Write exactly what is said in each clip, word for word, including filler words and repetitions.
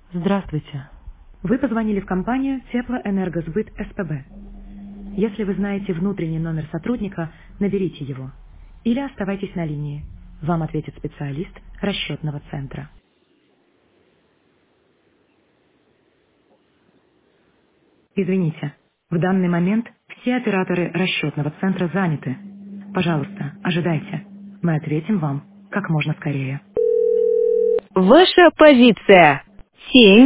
Здравствуйте. Вы позвонили в компанию Теплоэнергосбыт СПБ. Если вы знаете внутренний номер сотрудника, наберите его. Или оставайтесь на линии. Вам ответит специалист расчетного центра. Извините, в данный момент все операторы расчетного центра заняты. Пожалуйста, ожидайте. Мы ответим вам как можно скорее. Ваша позиция. Семь.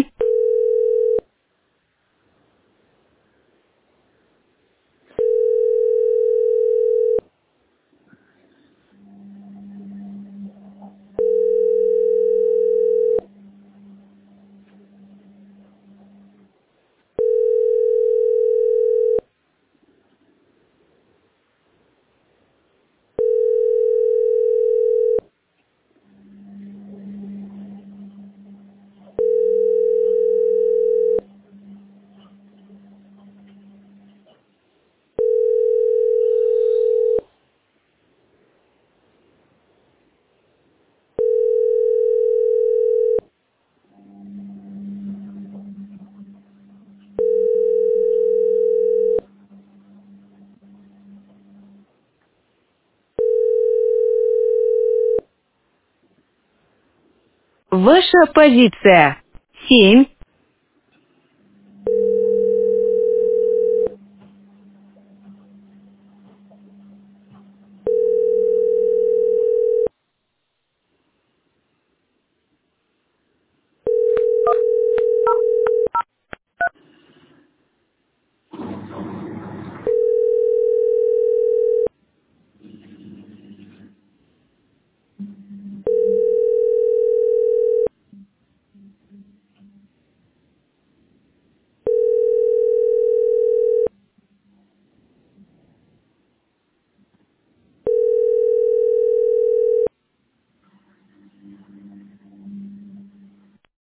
Ваша позиция. Семь.